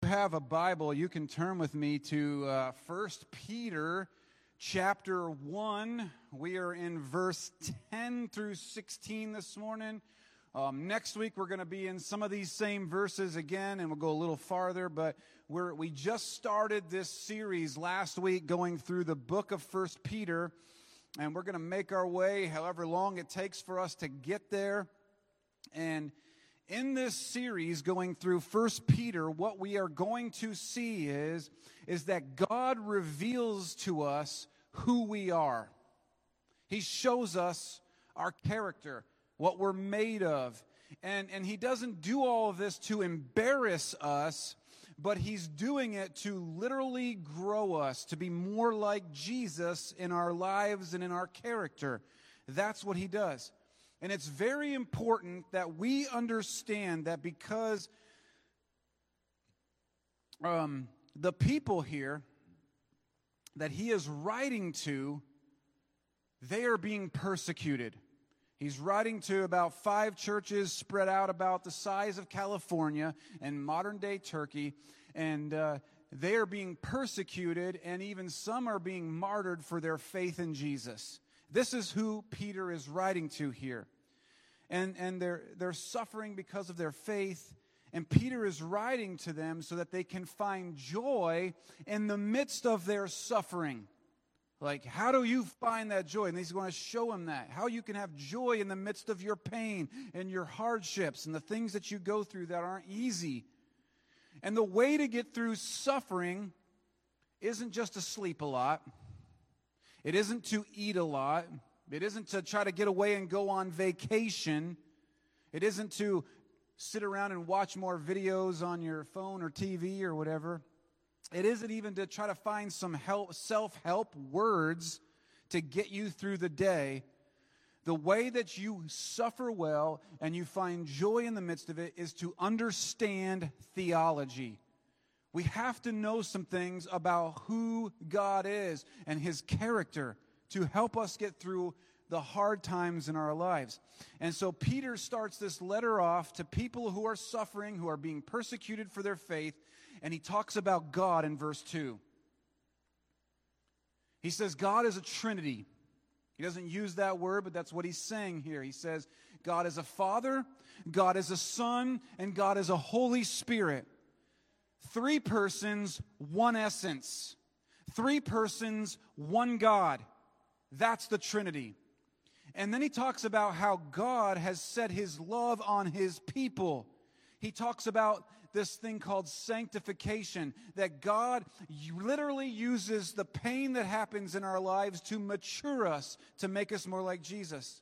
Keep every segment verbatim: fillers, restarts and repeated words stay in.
have a Bible, you can turn with me to uh, First Peter chapter one. We are in verse ten through sixteen this morning. Um, next week we're going to be in some of these same verses again, and we'll go a little farther. But we're, we just started this series last week going through the book of First Peter, and we're going to make our way however long it takes for us to get there. And in this series going through First Peter, what we are going to see is, is that God reveals to us who we are. He shows us our character, what we're made of. And, and He doesn't do all of this to embarrass us, but He's doing it to literally grow us, to be more like Jesus in our lives and in our character. That's what He does. And it's very important that we understand that because um, the people here that he is writing to, they are being persecuted. He's writing to about five churches spread out about the size of California and modern-day Turkey, and uh, they are being persecuted, and even some are being martyred for their faith in Jesus. This is who Peter is writing to here. And, and they're, they're suffering because of their faith. And Peter is writing to them so that they can find joy in the midst of their suffering. Like, how do you find that joy? And he's going to show them that. How you can have joy in the midst of your pain and your hardships and the things that you go through that aren't easy. And the way to get through suffering isn't just to sleep a lot. It isn't to eat a lot. It isn't to try to get away and go on vacation. It isn't to sit around and watch more videos on your phone or T V or whatever. It isn't even to try to find some help, self-help words to get you through the day. The way that you suffer well and you find joy in the midst of it is to understand theology. We have to know some things about who God is and His character to help us get through the hard times in our lives. And so Peter starts this letter off to people who are suffering, who are being persecuted for their faith, and he talks about God in verse two. He says God is a Trinity. He doesn't use that word, but that's what he's saying here. He says God is a Father, God is a Son, and God is a Holy Spirit. Three persons, one essence. Three persons, one God. That's the Trinity. And then he talks about how God has set His love on His people. He talks about this thing called sanctification, that God literally uses the pain that happens in our lives to mature us, to make us more like Jesus,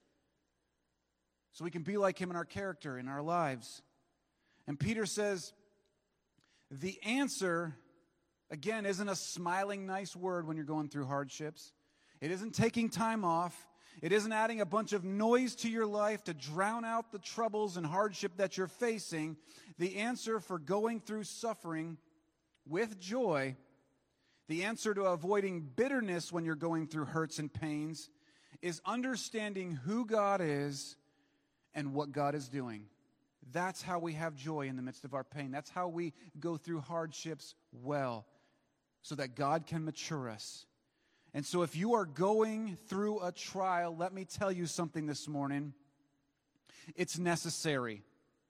so we can be like Him in our character, in our lives. And Peter says, the answer, again, isn't a smiling, nice word when you're going through hardships. It isn't taking time off. It isn't adding a bunch of noise to your life to drown out the troubles and hardship that you're facing. The answer for going through suffering with joy, the answer to avoiding bitterness when you're going through hurts and pains, is understanding who God is and what God is doing. That's how we have joy in the midst of our pain. That's how we go through hardships well, so that God can mature us. And so if you are going through a trial, let me tell you something this morning. It's necessary.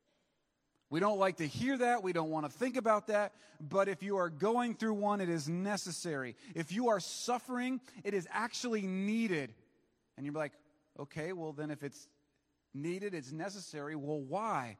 We don't like to hear that. We don't want to think about that. But if you are going through one, it is necessary. If you are suffering, it is actually needed. And you're like, okay, well then if it's needed, it's necessary. Well, why?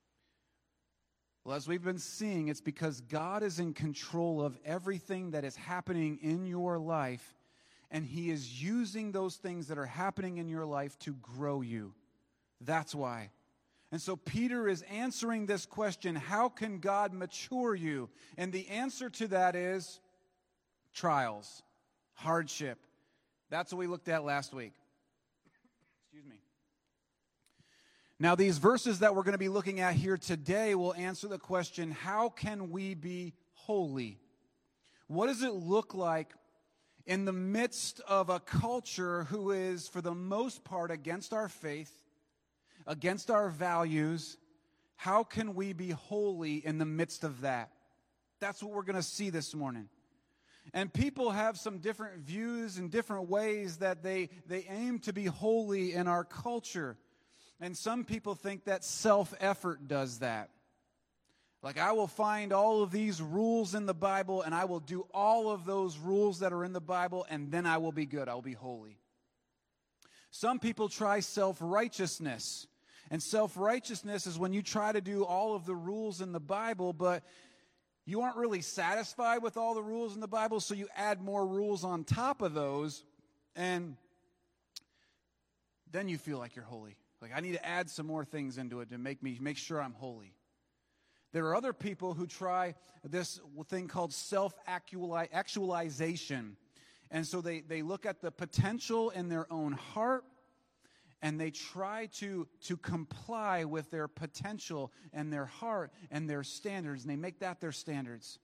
Well, as we've been seeing, it's because God is in control of everything that is happening in your life. And He is using those things that are happening in your life to grow you. That's why. And so Peter is answering this question, how can God mature you? And the answer to that is trials, hardship. That's what we looked at last week. Excuse me. Now, these verses that we're going to be looking at here today will answer the question, how can we be holy? What does it look like in the midst of a culture who is, for the most part, against our faith, against our values? How can we be holy in the midst of that? That's what we're going to see this morning. And people have some different views and different ways that they, they aim to be holy in our culture. And some people think that self-effort does that. Like, I will find all of these rules in the Bible, and I will do all of those rules that are in the Bible, and then I will be good. I will be holy. Some people try self-righteousness. And self-righteousness is when you try to do all of the rules in the Bible, but you aren't really satisfied with all the rules in the Bible, so you add more rules on top of those, and then you feel like you're holy. Like, I need to add some more things into it to make me make sure I'm holy. There are other people who try this thing called self-actualization. And so they, they look at the potential in their own heart, and they try to, to comply with their potential and their heart and their standards, and they make that their standards.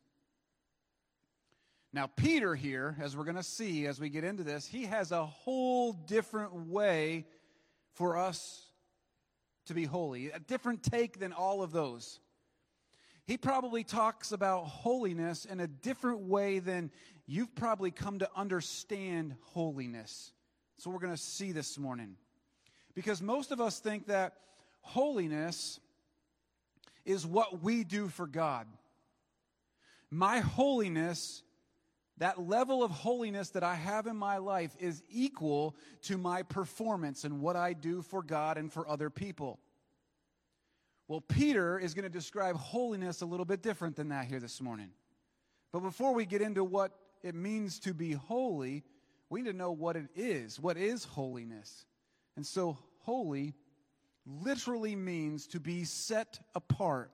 Now, Peter here, as we're going to see as we get into this, he has a whole different way for us to be holy, a different take than all of those. He probably talks about holiness in a different way than you've probably come to understand holiness. That's what we're going to see this morning. Because most of us think that holiness is what we do for God. My holiness, that level of holiness that I have in my life, is equal to my performance and what I do for God and for other people. Well, Peter is going to describe holiness a little bit different than that here this morning. But before we get into what it means to be holy, we need to know what it is. What is holiness? And so, holy literally means to be set apart.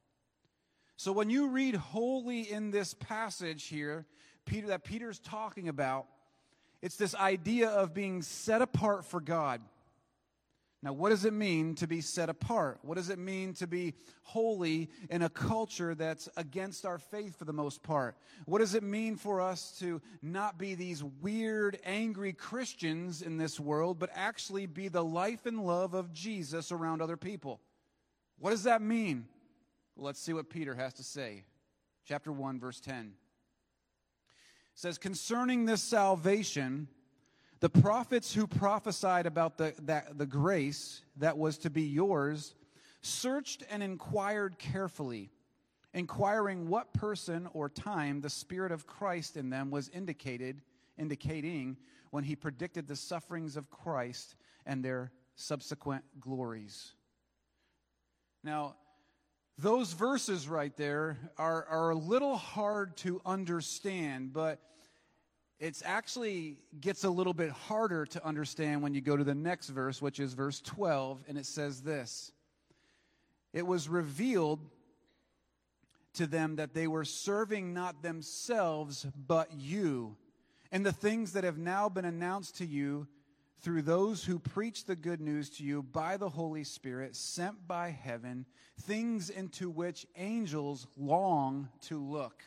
So when you read holy in this passage here, Peter, that Peter's talking about, it's this idea of being set apart for God. Now, what does it mean to be set apart? What does it mean to be holy in a culture that's against our faith for the most part? What does it mean for us to not be these weird, angry Christians in this world, but actually be the life and love of Jesus around other people? What does that mean? Well, let's see what Peter has to say. Chapter one, verse ten. It says, concerning this salvation, the prophets who prophesied about the, that, the grace that was to be yours searched and inquired carefully, inquiring what person or time the Spirit of Christ in them was indicated, indicating when he predicted the sufferings of Christ and their subsequent glories. Now, those verses right there are, are a little hard to understand, but it actually gets a little bit harder to understand when you go to the next verse, which is verse twelve, and it says this. It was revealed to them that they were serving not themselves, but you, and the things that have now been announced to you through those who preach the good news to you by the Holy Spirit, sent by heaven, things into which angels long to look.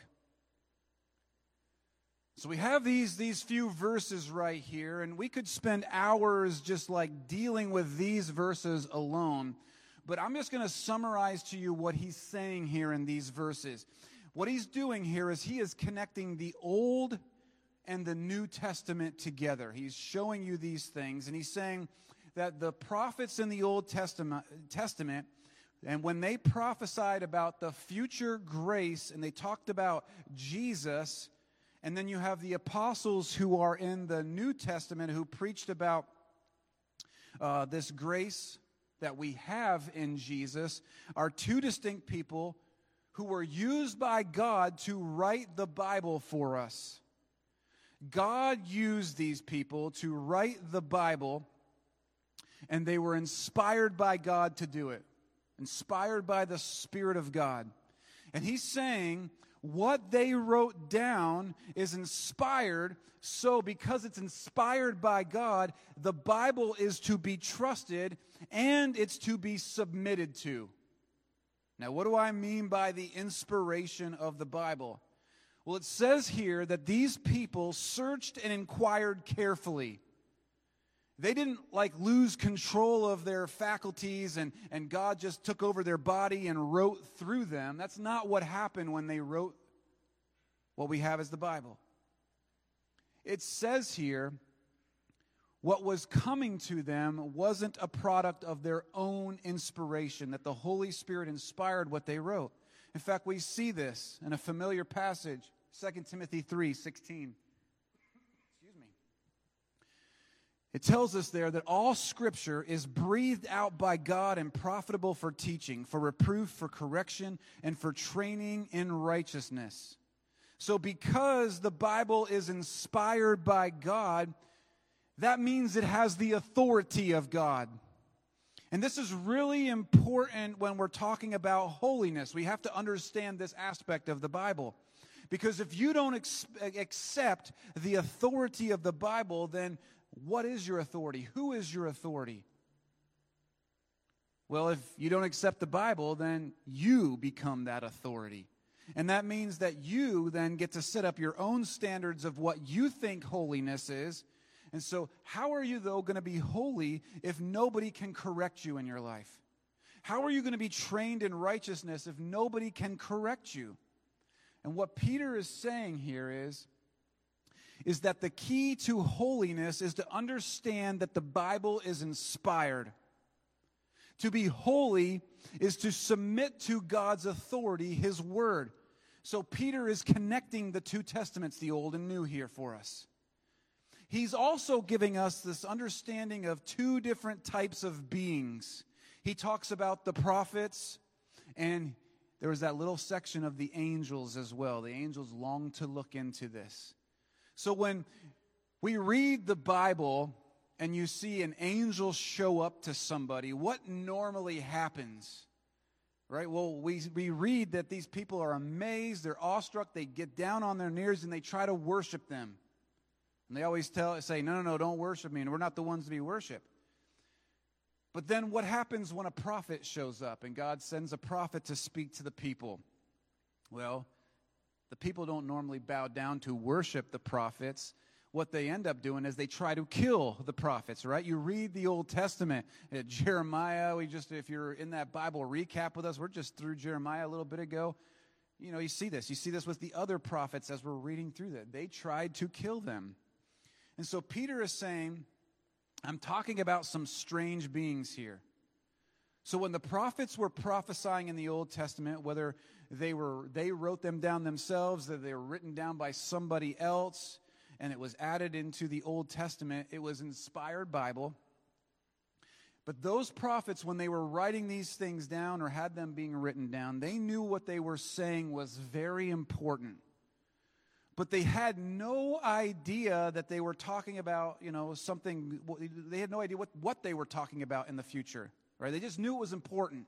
So we have these, these few verses right here, and we could spend hours just like dealing with these verses alone. But I'm just going to summarize to you what he's saying here in these verses. What he's doing here is he is connecting the Old and the New Testament together. He's showing you these things, and he's saying that the prophets in the Old Testament, Testament, and when they prophesied about the future grace, and they talked about Jesus, and then you have the apostles who are in the New Testament who preached about uh, this grace that we have in Jesus, are two distinct people who were used by God to write the Bible for us. God used these people to write the Bible, and they were inspired by God to do it, inspired by the Spirit of God. And he's saying what they wrote down is inspired, so because it's inspired by God, the Bible is to be trusted and it's to be submitted to. Now, what do I mean by the inspiration of the Bible? Well, it says here that these people searched and inquired carefully. They didn't like lose control of their faculties and, and God just took over their body and wrote through them. That's not what happened when they wrote What we have is the Bible. It says here, what was coming to them wasn't a product of their own inspiration, that the Holy Spirit inspired what they wrote. In fact, we see this in a familiar passage, Second Timothy three sixteen. Excuse me. It tells us there that all Scripture is breathed out by God and profitable for teaching, for reproof, for correction, and for training in righteousness. So because the Bible is inspired by God, that means it has the authority of God. And this is really important when we're talking about holiness. We have to understand this aspect of the Bible. Because if you don't ex- accept the authority of the Bible, then what is your authority? Who is your authority? Well, if you don't accept the Bible, then you become that authority. And that means that you then get to set up your own standards of what you think holiness is. And so how are you, though, going to be holy if nobody can correct you in your life? How are you going to be trained in righteousness if nobody can correct you? And what Peter is saying here is, is that the key to holiness is to understand that the Bible is inspired. To be holy is to submit to God's authority, His Word. So Peter is connecting the two testaments, the Old and New, here for us. He's also giving us this understanding of two different types of beings. He talks about the prophets, and there was that little section of the angels as well. The angels long to look into this. So when we read the Bible and you see an angel show up to somebody, what normally happens? Right? Well, we, we read that these people are amazed, they're awestruck, they get down on their knees and they try to worship them. And they always tell, say, no, no, no, don't worship me, and we're not the ones to be worshiped. But then what happens when a prophet shows up and God sends a prophet to speak to the people? Well, the people don't normally bow down to worship the prophets. What they end up doing is they try to kill the prophets, right? You read the Old Testament, uh, Jeremiah, we just, if you're in that Bible recap with us, we're just through Jeremiah a little bit ago. You know, you see this. You see this with the other prophets as we're reading through that. They tried to kill them. And so Peter is saying, I'm talking about some strange beings here. So when the prophets were prophesying in the Old Testament, whether they were they wrote them down themselves, that they were written down by somebody else, and it was added into the Old Testament, it was inspired Bible. But those prophets, when they were writing these things down or had them being written down, they knew what they were saying was very important. But they had no idea that they were talking about, you know, something, they had no idea what, what they were talking about in the future, right? They just knew it was important.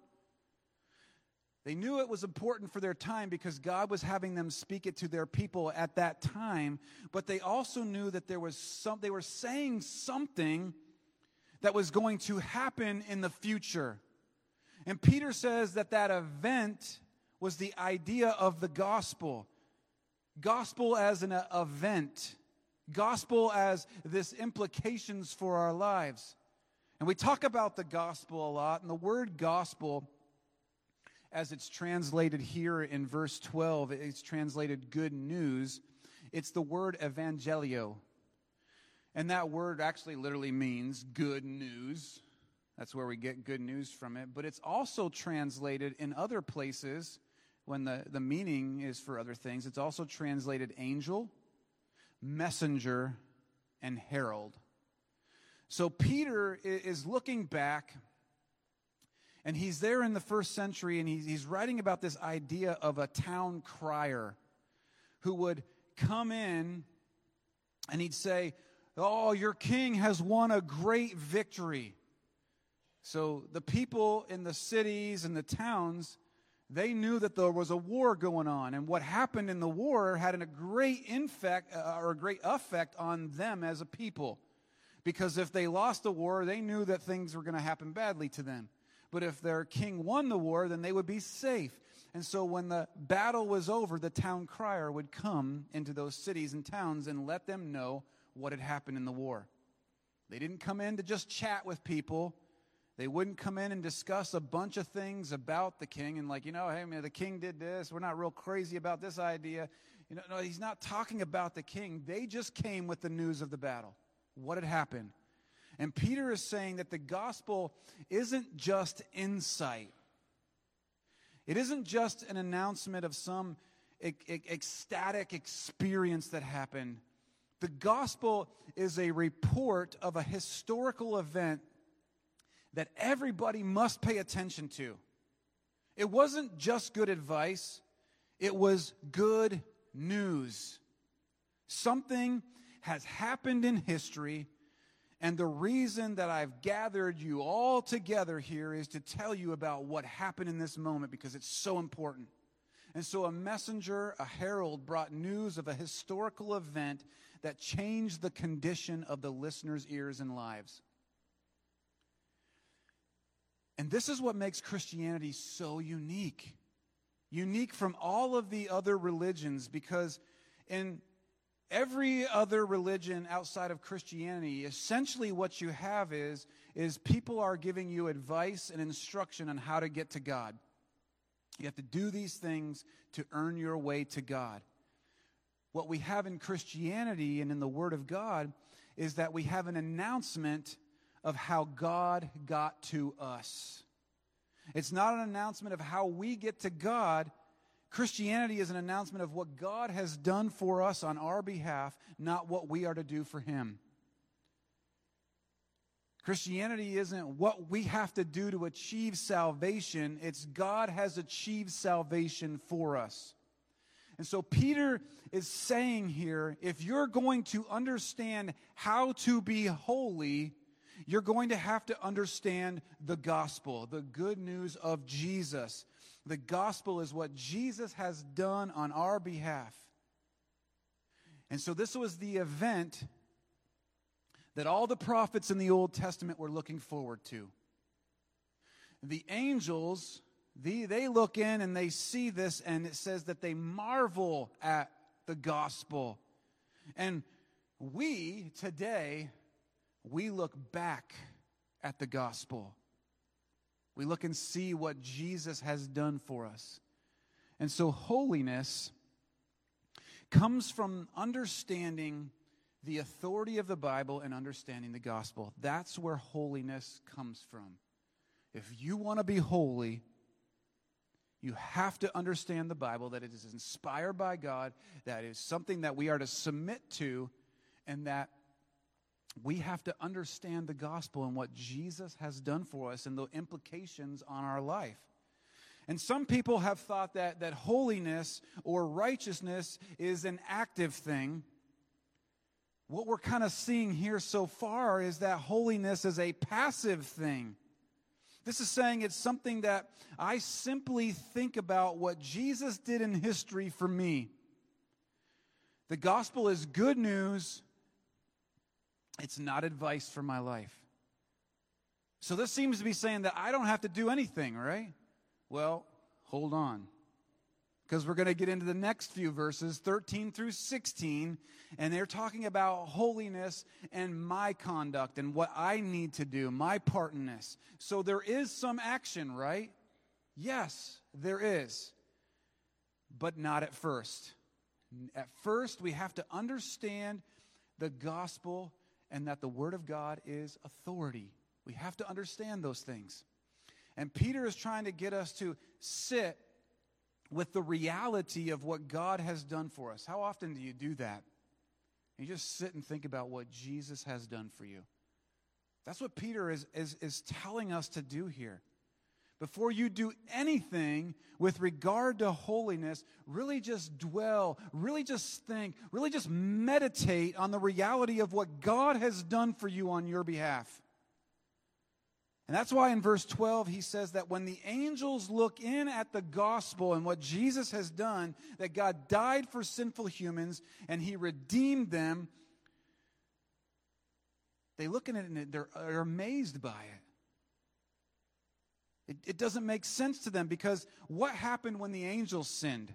They knew it was important for their time because God was having them speak it to their people at that time, but they also knew that there was some, they were saying something that was going to happen in the future. And Peter says that that event was the idea of the gospel. Gospel as an event. Gospel as this implications for our lives. And we talk about the gospel a lot, and the word gospel, as it's translated here in verse twelve, it's translated good news. It's the word evangelio. And that word actually literally means good news. That's where we get good news from it. But it's also translated in other places when the, the meaning is for other things. It's also translated angel, messenger, and herald. So Peter is looking back, and he's there in the first century, and he's, he's writing about this idea of a town crier who would come in and he'd say, oh, your king has won a great victory. So the people in the cities and the towns, they knew that there was a war going on, and what happened in the war had a great infect, uh, or a great effect on them as a people. Because if they lost the war, they knew that things were going to happen badly to them. But if their king won the war, then they would be safe. And so when the battle was over, the town crier would come into those cities and towns and let them know what had happened in the war. They didn't come in to just chat with people. They wouldn't come in and discuss a bunch of things about the king and like, you know, hey, man, the king did this. We're not real crazy about this idea. You know, no, he's not talking about the king. They just came with the news of the battle. What had happened? And Peter is saying that the gospel isn't just insight. It isn't just an announcement of some e- e- ecstatic experience that happened. The gospel is a report of a historical event that everybody must pay attention to. It wasn't just good advice. It was good news. Something has happened in history, and the reason that I've gathered you all together here is to tell you about what happened in this moment because it's so important. And so a messenger, a herald, brought news of a historical event that changed the condition of the listeners' ears and lives. And this is what makes Christianity so unique. Unique from all of the other religions, because in every other religion outside of Christianity, essentially what you have is, is people are giving you advice and instruction on how to get to God. You have to do these things to earn your way to God. What we have in Christianity and in the Word of God is that we have an announcement of how God got to us. It's not an announcement of how we get to God. Christianity is an announcement of what God has done for us on our behalf, not what we are to do for Him. Christianity isn't what we have to do to achieve salvation. It's God has achieved salvation for us. And so Peter is saying here, if you're going to understand how to be holy, you're going to have to understand the gospel, the good news of Jesus. The gospel is what Jesus has done on our behalf. And so this was the event that all the prophets in the Old Testament were looking forward to. The angels, the, they look in and they see this, and it says that they marvel at the gospel. And we today, we look back at the gospel. We look and see what Jesus has done for us. And so holiness comes from understanding the authority of the Bible and understanding the gospel. That's where holiness comes from. If you want to be holy, you have to understand the Bible, that it is inspired by God, that is something that we are to submit to, and that we have to understand the gospel and what Jesus has done for us and the implications on our life. And some people have thought that, that holiness or righteousness is an active thing. What we're kind of seeing here so far is that holiness is a passive thing. This is saying it's something that I simply think about what Jesus did in history for me. The gospel is good news. It's not advice for my life. So this seems to be saying that I don't have to do anything, right? Well, hold on. Because we're going to get into the next few verses, thirteen through sixteen, and they're talking about holiness and my conduct and what I need to do, my part in this. So there is some action, right? Yes, there is. But not at first. At first, we have to understand the gospel and that the Word of God is authority. We have to understand those things. And Peter is trying to get us to sit with the reality of what God has done for us. How often do you do that? You just sit and think about what Jesus has done for you. That's what Peter is, is, is telling us to do here. Before you do anything with regard to holiness, really just dwell, really just think, really just meditate on the reality of what God has done for you on your behalf. And that's why in verse twelve he says that when the angels look in at the gospel and what Jesus has done, that God died for sinful humans and He redeemed them, they look at it and they're, they're amazed by it. it. It doesn't make sense to them because what happened when the angels sinned?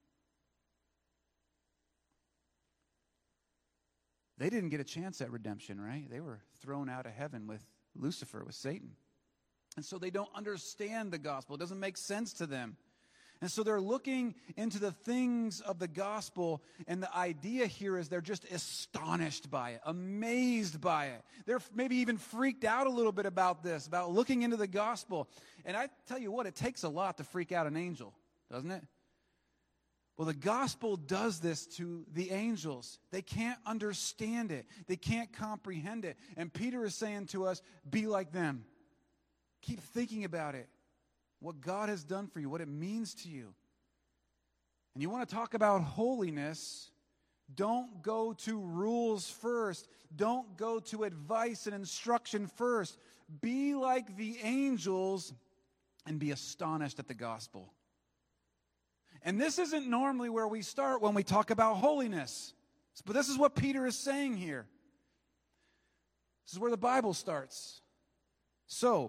They didn't get a chance at redemption, right? They were thrown out of heaven with Lucifer, with Satan. And so they don't understand the gospel. It doesn't make sense to them. And so they're looking into the things of the gospel, and the idea here is they're just astonished by it, amazed by it. They're maybe even freaked out a little bit about this, about looking into the gospel. And I tell you what, it takes a lot to freak out an angel, doesn't it? Well, the gospel does this to the angels. They can't understand it. They can't comprehend it. And Peter is saying to us, be like them. Keep thinking about it. What God has done for you, what it means to you. And you want to talk about holiness, don't go to rules first. Don't go to advice and instruction first. Be like the angels and be astonished at the gospel. And this isn't normally where we start when we talk about holiness. But this is what Peter is saying here. This is where the Bible starts. So,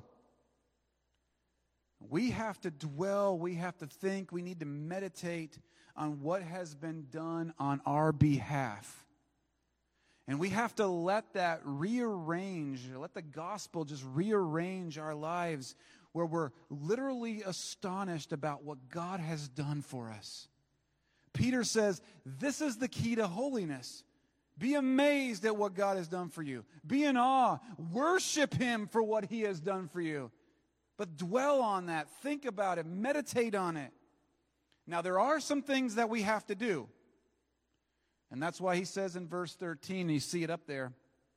we have to dwell, we have to think, we need to meditate on what has been done on our behalf. And we have to let that rearrange, let the gospel just rearrange our lives where we're literally astonished about what God has done for us. Peter says, this is the key to holiness. Be amazed at what God has done for you. Be in awe. Worship Him for what He has done for you. But dwell on that. Think about it. Meditate on it. Now, there are some things that we have to do. And that's why he says in verse thirteen, you see it up there.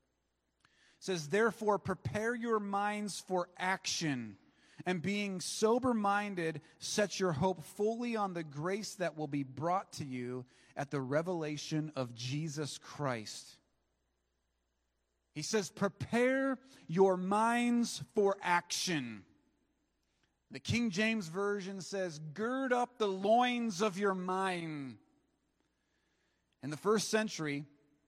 It says, therefore, prepare your minds for action. And being sober-minded, set your hope fully on the grace that will be brought to you at the revelation of Jesus Christ. He says, prepare your minds for action. The King James Version says, gird up the loins of your mind. In the first century,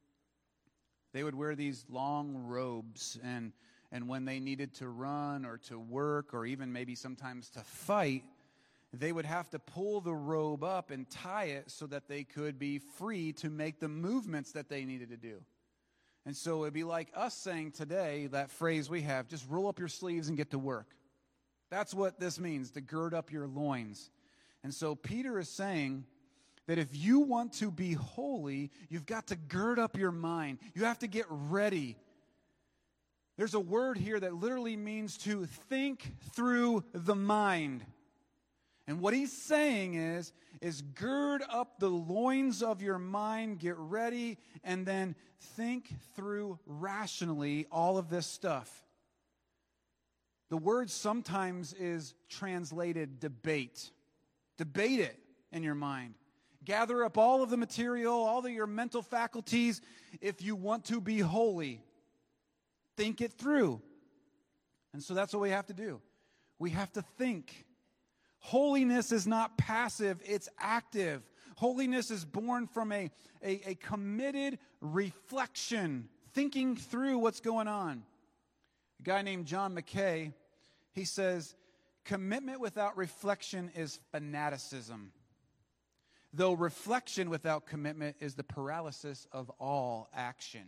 they would wear these long robes, and, and when they needed to run or to work or even maybe sometimes to fight, they would have to pull the robe up and tie it so that they could be free to make the movements that they needed to do. And so it would be like us saying today, that phrase we have, just roll up your sleeves and get to work. That's what this means, to gird up your loins. And so Peter is saying that if you want to be holy, you've got to gird up your mind. You have to get ready. There's a word here that literally means to think through the mind. And what he's saying is, is gird up the loins of your mind, get ready, and then think through rationally all of this stuff. The word sometimes is translated debate. Debate it in your mind. Gather up all of the material, all of your mental faculties. If you want to be holy, think it through. And so that's what we have to do. We have to think. Holiness is not passive, it's active. Holiness is born from a, a, a committed reflection, thinking through what's going on. A guy named John Mackay, he says, commitment without reflection is fanaticism, though reflection without commitment is the paralysis of all action.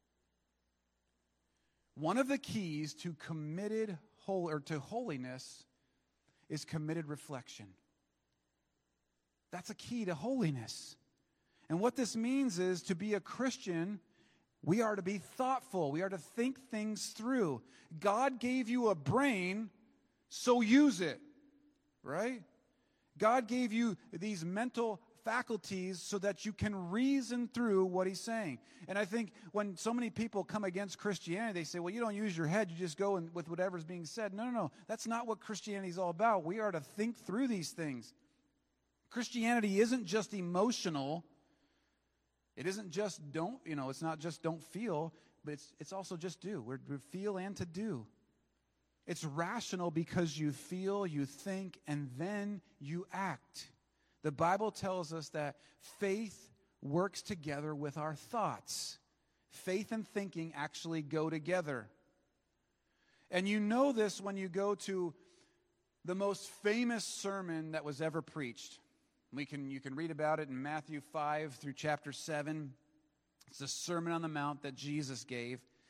One of the keys to committed whole or to holiness is committed reflection. That's a key to holiness. And what this means is, to be a Christian, we are to be thoughtful. We are to think things through. God gave you a brain, so use it, right? God gave you these mental faculties so that you can reason through what he's saying. And I think when so many people come against Christianity, they say, well, you don't use your head, you just go in with whatever's being said. No, no, no. That's not what Christianity is all about. We are to think through these things. Christianity isn't just emotional. It isn't just don't, you know, it's not just don't feel, but it's it's also just do. We're to feel and to do. It's rational because you feel, you think, and then you act. The Bible tells us that faith works together with our thoughts. Faith and thinking actually go together. And you know this when you go to the most famous sermon that was ever preached. We can you can read about it in Matthew five through chapter seven. It's the Sermon on the Mount that Jesus gave.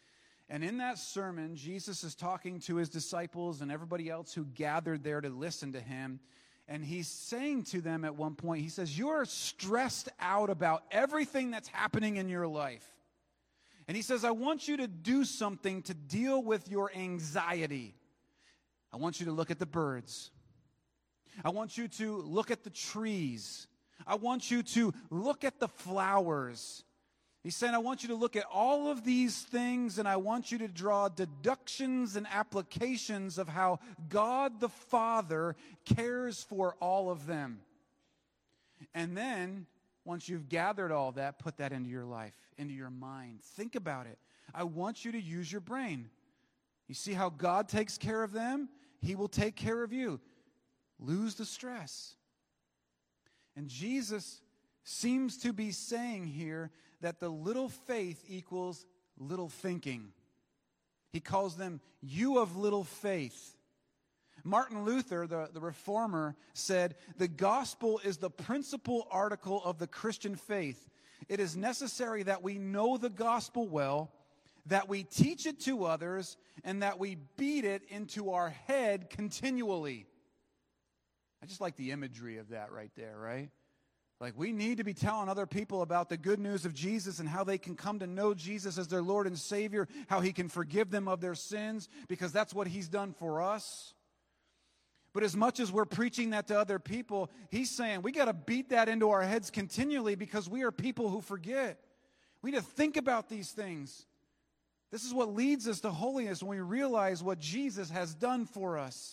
And in that sermon, Jesus is talking to his disciples and everybody else who gathered there to listen to him. And he's saying to them at one point, he says, you are stressed out about everything that's happening in your life. And he says, I want you to do something to deal with your anxiety. I want you to look at the birds. I want you to look at the trees. I want you to look at the flowers. He's saying, I want you to look at all of these things, and I want you to draw deductions and applications of how God the Father cares for all of them. And then, once you've gathered all that, put that into your life, into your mind. Think about it. I want you to use your brain. You see how God takes care of them? He will take care of you. Lose the stress. And Jesus seems to be saying here that the little faith equals little thinking. He calls them, you of little faith. Martin Luther, the, the reformer, said, the gospel is the principal article of the Christian faith. It is necessary that we know the gospel well, that we teach it to others, and that we beat it into our head continually. I just like the imagery of that right there, right? Like, we need to be telling other people about the good news of Jesus and how they can come to know Jesus as their Lord and Savior, how he can forgive them of their sins, because that's what he's done for us. But as much as we're preaching that to other people, he's saying we got to beat that into our heads continually, because we are people who forget. We need to think about these things. This is what leads us to holiness, when we realize what Jesus has done for us.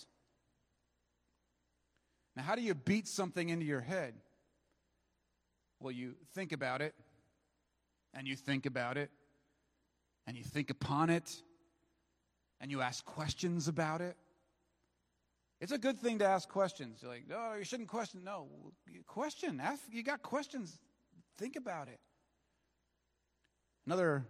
Now, how do you beat something into your head? Well, you think about it, and you think about it, and you think upon it, and you ask questions about it. It's a good thing to ask questions. You're like, no, you shouldn't question. No, question. Ask, you got questions. Think about it. Another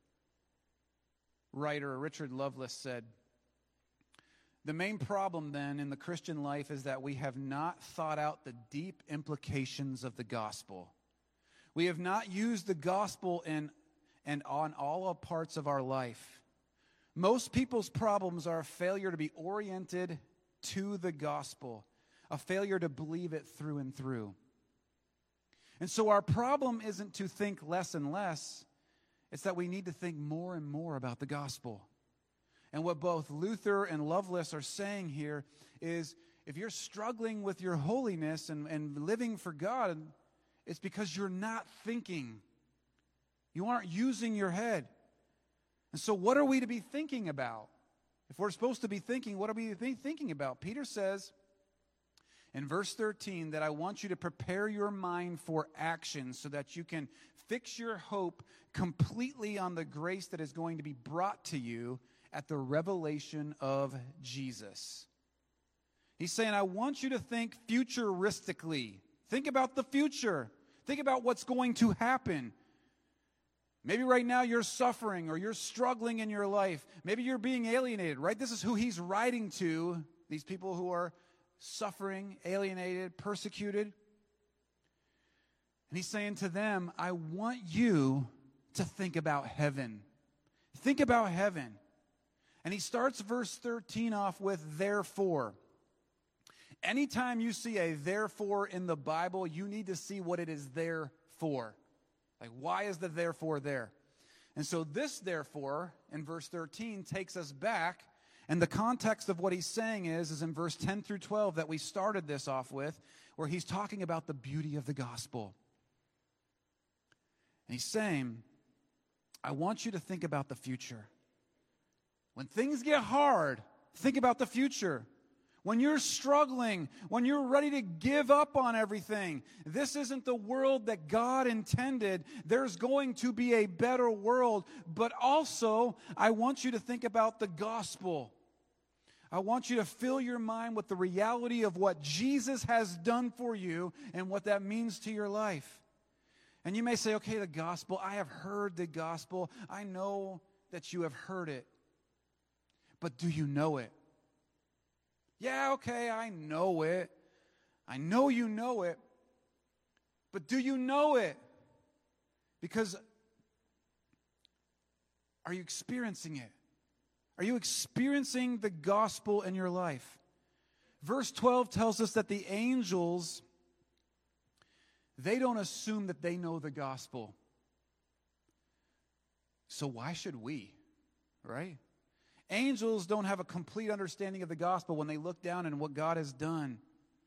writer, Richard Lovelace, said, the main problem then in the Christian life is that we have not thought out the deep implications of the gospel. We have not used the gospel in and on all parts of our life. Most people's problems are a failure to be oriented to the gospel, a failure to believe it through and through. And so our problem isn't to think less and less, it's that we need to think more and more about the gospel. And what both Luther and Lovelace are saying here is, if you're struggling with your holiness and, and living for God, it's because you're not thinking. You aren't using your head. And so what are we to be thinking about? If we're supposed to be thinking, what are we to be thinking about? Peter says in verse thirteen that I want you to prepare your mind for action so that you can fix your hope completely on the grace that is going to be brought to you at the revelation of Jesus. He's saying, I want you to think futuristically. Think about the future. Think about what's going to happen. Maybe right now you're suffering or you're struggling in your life. Maybe you're being alienated, right? This is who he's writing to, these people who are suffering, alienated, persecuted. And he's saying to them, I want you to think about heaven. Think about heaven. And he starts verse thirteen off with therefore. Anytime you see a therefore in the Bible, you need to see what it is there for. Like, why is the therefore there? And so this therefore in verse thirteen takes us back, and the context of what he's saying is, is in verse ten through twelve that we started this off with, where he's talking about the beauty of the gospel. And he's saying, I want you to think about the future. When things get hard, think about the future. When you're struggling, when you're ready to give up on everything, this isn't the world that God intended. There's going to be a better world. But also, I want you to think about the gospel. I want you to fill your mind with the reality of what Jesus has done for you and what that means to your life. And you may say, okay, the gospel, I have heard the gospel. I know that you have heard it. But do you know it? Yeah, okay, I know it. I know you know it. But do you know it? Because Are you experiencing it? Are you experiencing the gospel in your life? Verse twelve tells us that the angels, they don't assume that they know the gospel. So why should we, right? Angels don't have a complete understanding of the gospel when they look down and what God has done.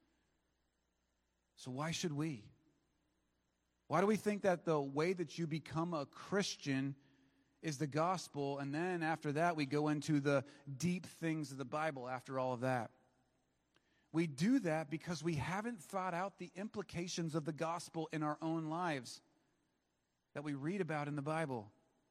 So why should we? Why do we think that the way that you become a Christian is the gospel, and then after that we go into the deep things of the Bible after all of that? We do that because we haven't thought out the implications of the gospel in our own lives that we read about in the Bible.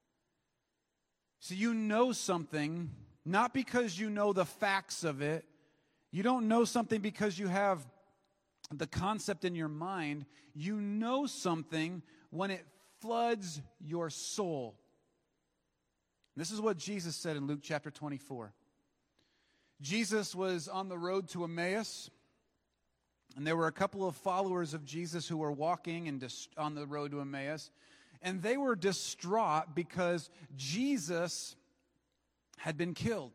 So you know something, not because you know the facts of it. You don't know something because you have the concept in your mind. You know something when it floods your soul. This is what Jesus said in Luke chapter twenty-four. Jesus was on the road to Emmaus, and there were a couple of followers of Jesus who were walking and dis- on the road to Emmaus. And they were distraught because Jesus had been killed.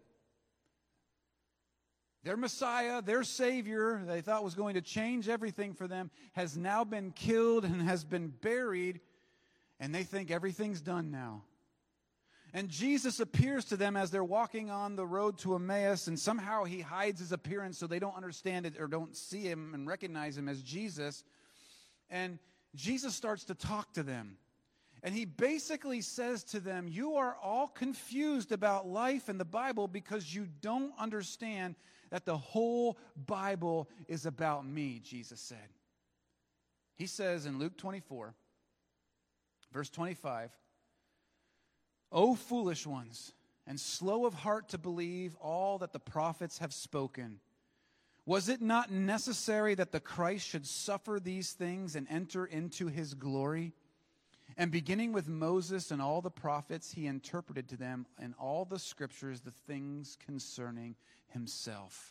Their Messiah, their Savior, they thought was going to change everything for them, has now been killed and has been buried, and they think everything's done now. And Jesus appears to them as they're walking on the road to Emmaus, and somehow he hides his appearance so they don't understand it or don't see him and recognize him as Jesus. And Jesus starts to talk to them. And he basically says to them, you are all confused about life and the Bible because you don't understand that the whole Bible is about me, Jesus said. He says in Luke twenty-four, verse twenty-five, O foolish ones, and slow of heart to believe all that the prophets have spoken. Was it not necessary that the Christ should suffer these things and enter into his glory? And beginning with Moses and all the prophets, he interpreted to them in all the scriptures the things concerning himself.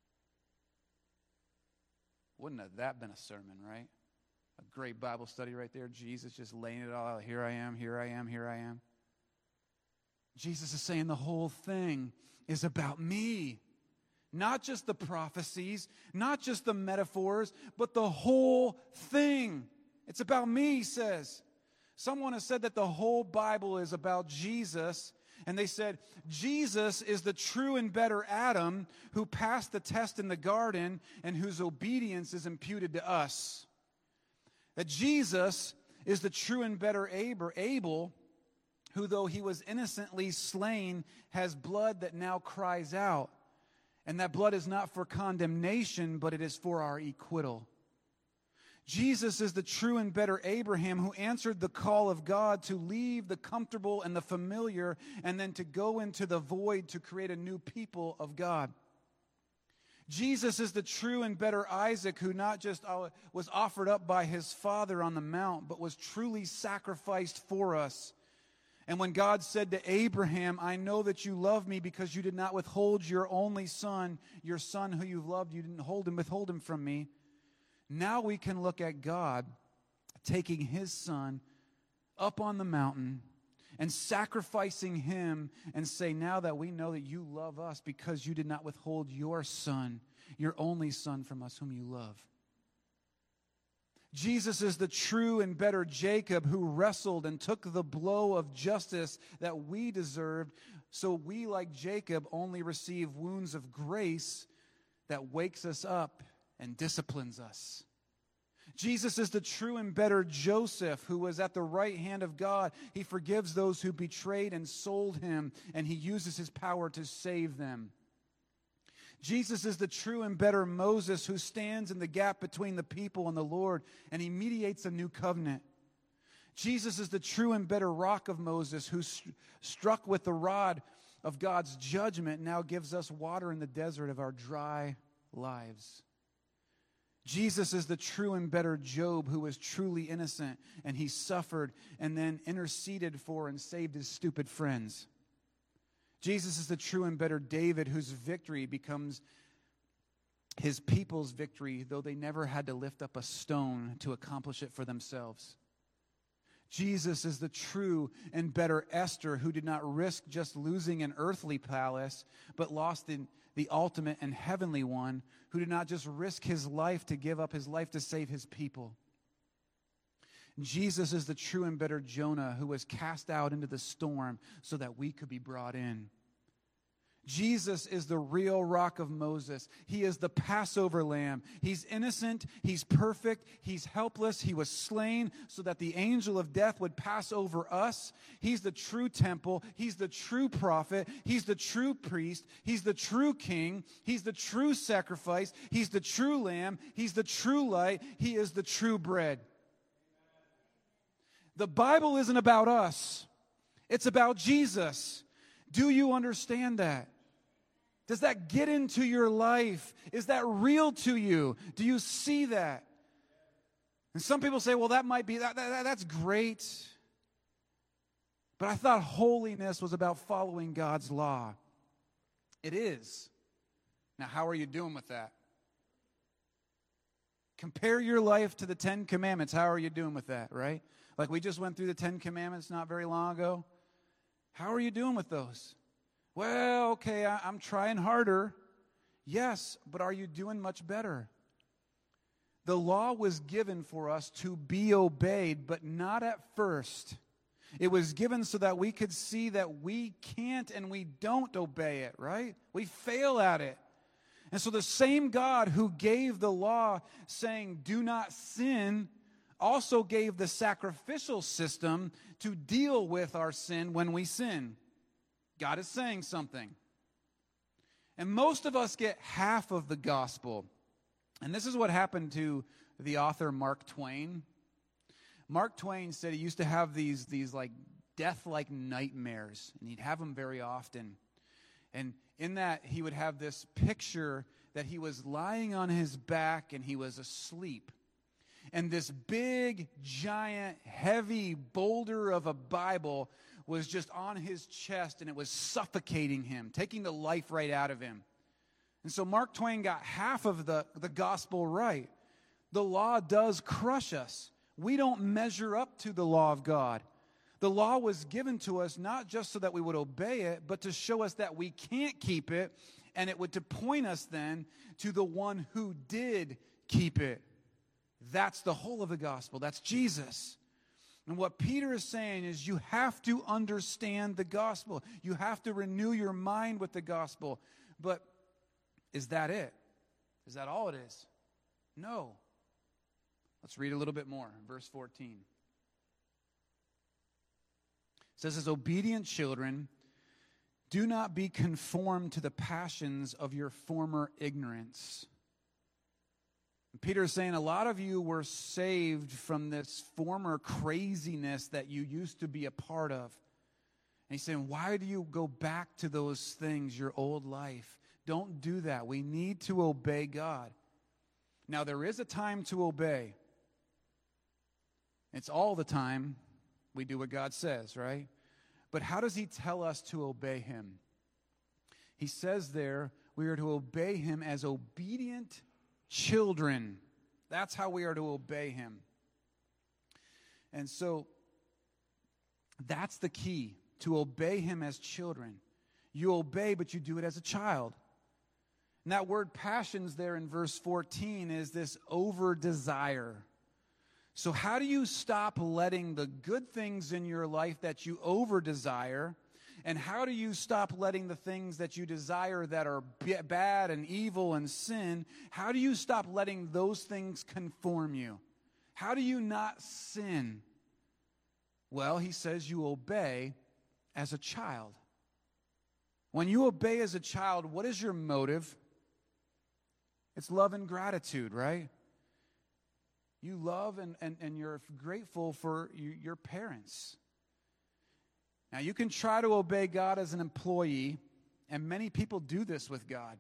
Wouldn't have that been a sermon, right? A great Bible study right there. Jesus just laying it all out. Here I am, here I am, here I am. Jesus is saying the whole thing is about me. Not just the prophecies, not just the metaphors, but the whole thing. It's about me, he says. Someone has said that the whole Bible is about Jesus, and they said, Jesus is the true and better Adam who passed the test in the garden and whose obedience is imputed to us. That Jesus is the true and better Abel, who though he was innocently slain, has blood that now cries out. And that blood is not for condemnation, but it is for our acquittal. Jesus is the true and better Abraham who answered the call of God to leave the comfortable and the familiar and then to go into the void to create a new people of God. Jesus is the true and better Isaac who not just was offered up by his father on the mount, but was truly sacrificed for us. And when God said to Abraham, I know that you love me because you did not withhold your only son, your son who you loved, you didn't hold him, withhold him from me. Now we can look at God taking his son up on the mountain and sacrificing him and say, now that we know that you love us because you did not withhold your son, your only son from us whom you love. Jesus is the true and better Jacob who wrestled and took the blow of justice that we deserved, so we, like Jacob, only receive wounds of grace that wakes us up and disciplines us. Jesus is the true and better Joseph who was at the right hand of God. He forgives those who betrayed and sold him, and he uses his power to save them. Jesus is the true and better Moses who stands in the gap between the people and the Lord, and he mediates a new covenant. Jesus is the true and better rock of Moses who st- struck with the rod of God's judgment now gives us water in the desert of our dry lives. Jesus is the true and better Job who was truly innocent, and he suffered and then interceded for and saved his stupid friends. Jesus is the true and better David whose victory becomes his people's victory, though they never had to lift up a stone to accomplish it for themselves. Jesus is the true and better Esther who did not risk just losing an earthly palace, but lost in the ultimate and heavenly one, who did not just risk his life to give up his life to save his people. Jesus is the true and better Jonah who was cast out into the storm so that we could be brought in. Jesus is the real rock of Moses. He is the Passover lamb. He's innocent. He's perfect. He's helpless. He was slain so that the angel of death would pass over us. He's the true temple. He's the true prophet. He's the true priest. He's the true king. He's the true sacrifice. He's the true lamb. He's the true light. He is the true bread. The Bible isn't about us. It's about Jesus. Do you understand that? Does that get into your life? Is that real to you? Do you see that? And some people say, well, that might be, that, that, that's great. But I thought holiness was about following God's law. It is. Now, how are you doing with that? Compare your life to the Ten Commandments. How are you doing with that, right? Like we just went through the Ten Commandments not very long ago. How are you doing with those? Well, okay, I, I'm trying harder. Yes, but are you doing much better? The law was given for us to be obeyed, but not at first. It was given so that we could see that we can't and we don't obey it, right? We fail at it. And so the same God who gave the law saying, do not sin, also gave the sacrificial system to deal with our sin when we sin. God is saying something. And most of us get half of the gospel. And this is what happened to the author Mark Twain. Mark Twain said he used to have these, these like death-like nightmares, and he'd have them very often. And in that, he would have this picture that he was lying on his back and he was asleep. And this big, giant, heavy boulder of a Bible was just on his chest, and it was suffocating him, taking the life right out of him. And so Mark Twain got half of the, the gospel right. The law does crush us. We don't measure up to the law of God. The law was given to us not just so that we would obey it, but to show us that we can't keep it, and it would to point us then to the one who did keep it. That's the whole of the gospel. That's Jesus. And what Peter is saying is you have to understand the gospel. You have to renew your mind with the gospel. But is that it? Is that all it is? No. Let's read a little bit more. Verse fourteen. It says, as obedient children, do not be conformed to the passions of your former ignorance. Peter is saying a lot of you were saved from this former craziness that you used to be a part of. And he's saying, why do you go back to those things, your old life? Don't do that. We need to obey God. Now, there is a time to obey. It's all the time we do what God says, right? But how does he tell us to obey him? He says there, we are to obey him as obedient children. That's how we are to obey him. And so that's the key, to obey him as children. You obey, but you do it as a child. And that word passions there in verse fourteen is this over desire. So how do you stop letting the good things in your life that you over desire? And how do you stop letting the things that you desire that are b- bad and evil and sin, how do you stop letting those things conform you? How do you not sin? Well, he says you obey as a child. When you obey as a child, what is your motive? It's love and gratitude, right? You love and, and, and you're grateful for you, your parents. Now, you can try to obey God as an employee, and many people do this with God.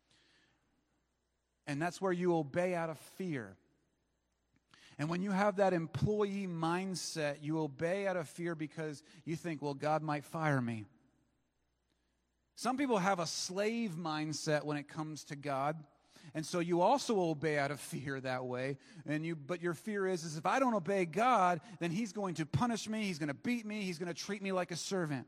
And that's where you obey out of fear. And when you have that employee mindset, you obey out of fear because you think, well, God might fire me. Some people have a slave mindset when it comes to God. And so you also obey out of fear that way. And you, but your fear is, is if I don't obey God, then he's going to punish me, he's going to beat me, he's going to treat me like a servant.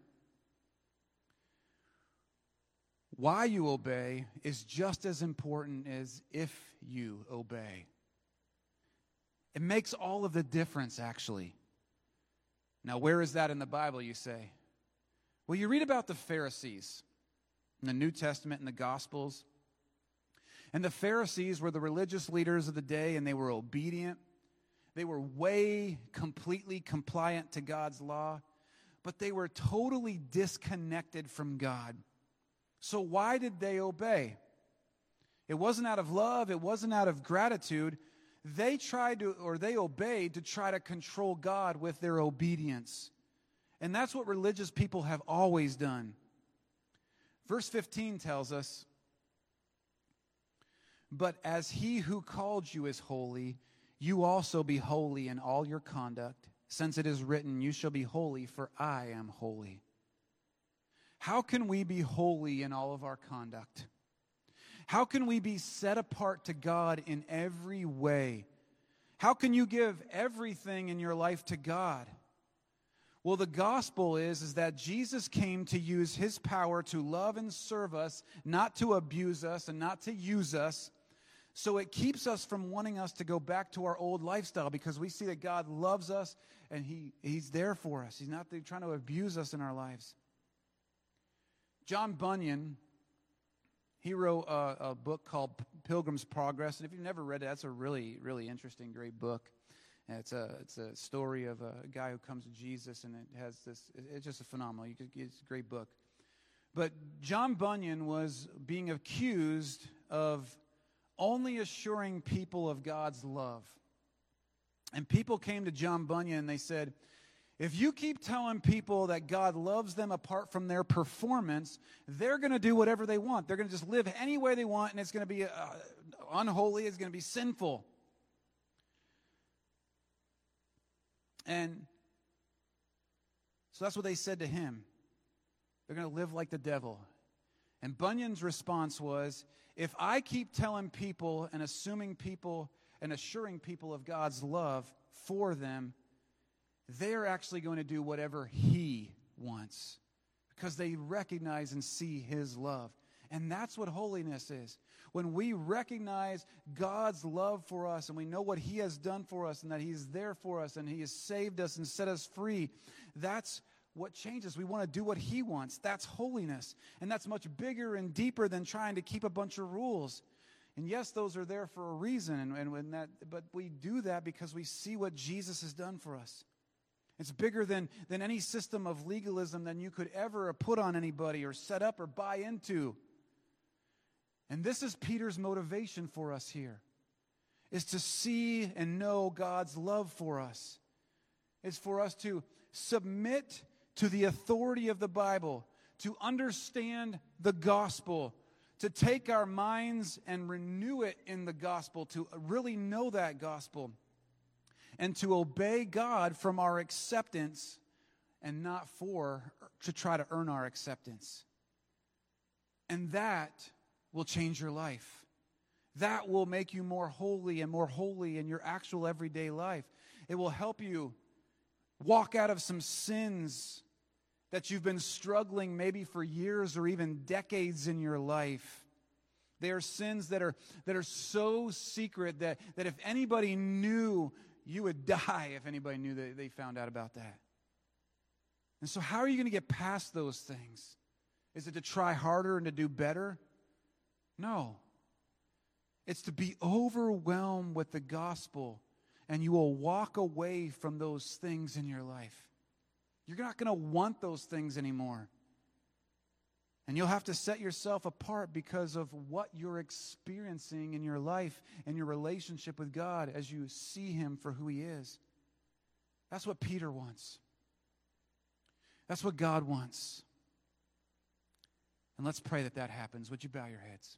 Why you obey is just as important as if you obey. It makes all of the difference, actually. Now, where is that in the Bible, you say? Well, you read about the Pharisees in the New Testament and the Gospels. And the Pharisees were the religious leaders of the day, and they were obedient. They were way completely compliant to God's law, but they were totally disconnected from God. So why did they obey? It wasn't out of love. It wasn't out of gratitude. They tried to, or they obeyed to try to control God with their obedience. And that's what religious people have always done. Verse fifteen tells us, "But as he who called you is holy, you also be holy in all your conduct, since it is written, you shall be holy, for I am holy." How can we be holy in all of our conduct? How can we be set apart to God in every way? How can you give everything in your life to God? Well, the gospel is, is that Jesus came to use his power to love and serve us, not to abuse us and not to use us. So it keeps us from wanting us to go back to our old lifestyle, because we see that God loves us and he, he's there for us. He's not trying to abuse us in our lives. John Bunyan, he wrote a, a book called Pilgrim's Progress. And if you've never read it, that's a really, really interesting, great book. And it's a it's a story of a guy who comes to Jesus, and it has this, it's just a phenomenal, you could, it's a great book. But John Bunyan was being accused of only assuring people of God's love. And people came to John Bunyan and they said, if you keep telling people that God loves them apart from their performance, they're going to do whatever they want. They're going to just live any way they want, and it's going to be uh, unholy, it's going to be sinful. And so that's what they said to him. They're going to live like the devil. And Bunyan's response was, if I keep telling people and assuming people and assuring people of God's love for them, they're actually going to do whatever he wants, because they recognize and see his love. And that's what holiness is. When we recognize God's love for us and we know what he has done for us and that he's there for us and he has saved us and set us free, that's what changes. We want to do what he wants. That's holiness. And that's much bigger and deeper than trying to keep a bunch of rules. And yes, those are there for a reason, and, and when that, but we do that because we see what Jesus has done for us. It's bigger than, than any system of legalism that you could ever put on anybody or set up or buy into. And this is Peter's motivation for us here, is to see and know God's love for us. It's for us to submit to the authority of the Bible, to understand the gospel, to take our minds and renew it in the gospel, to really know that gospel, and to obey God from our acceptance and not for, to try to earn our acceptance. And that will change your life. That will make you more holy and more holy in your actual everyday life. It will help you walk out of some sins that you've been struggling maybe for years or even decades in your life. They are sins that are that are so secret that, that if anybody knew, you would die if anybody knew that they found out about that. And so how are you going to get past those things? Is it to try harder and to do better? No. It's to be overwhelmed with the gospel, and you will walk away from those things in your life. You're not going to want those things anymore. And you'll have to set yourself apart because of what you're experiencing in your life and your relationship with God as you see him for who he is. That's what Peter wants. That's what God wants. And let's pray that that happens. Would you bow your heads?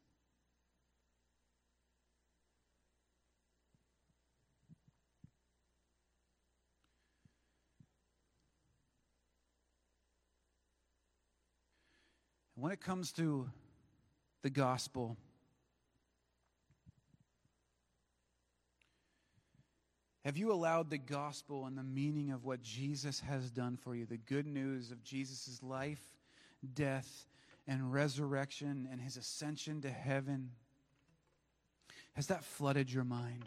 When it comes to the gospel, Have you allowed the gospel and the meaning of what Jesus has done for you, the good news of Jesus' life, death, and resurrection, and his ascension to heaven, has that flooded your mind?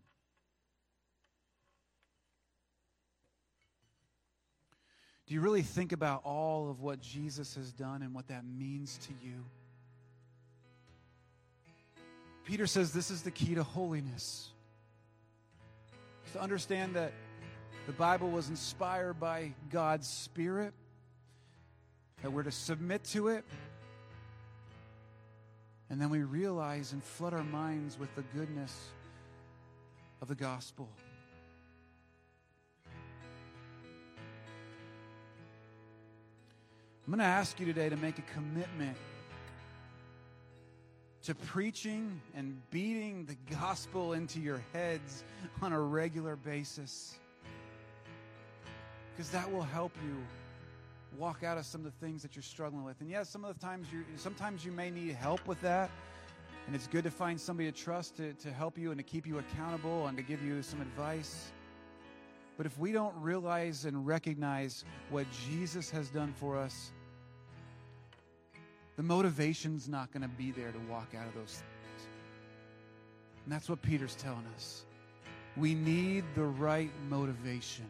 Do you really think about all of what Jesus has done and what that means to you? Peter says this is the key to holiness. To understand that the Bible was inspired by God's Spirit, that we're to submit to it, and then we realize and flood our minds with the goodness of the gospel. I'm going to ask you today to make a commitment to preaching and beating the gospel into your heads on a regular basis, because that will help you walk out of some of the things that you're struggling with. And yes, some of the times you sometimes you may need help with that, and it's good to find somebody to trust to, to help you and to keep you accountable and to give you some advice. But if we don't realize and recognize what Jesus has done for us, the motivation's not going to be there to walk out of those things. And that's what Peter's telling us. We need the right motivation.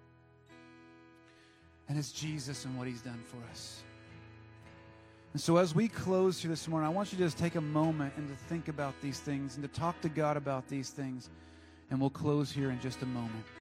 And it's Jesus and what he's done for us. And so as we close here this morning, I want you to just take a moment and to think about these things and to talk to God about these things. And we'll close here in just a moment.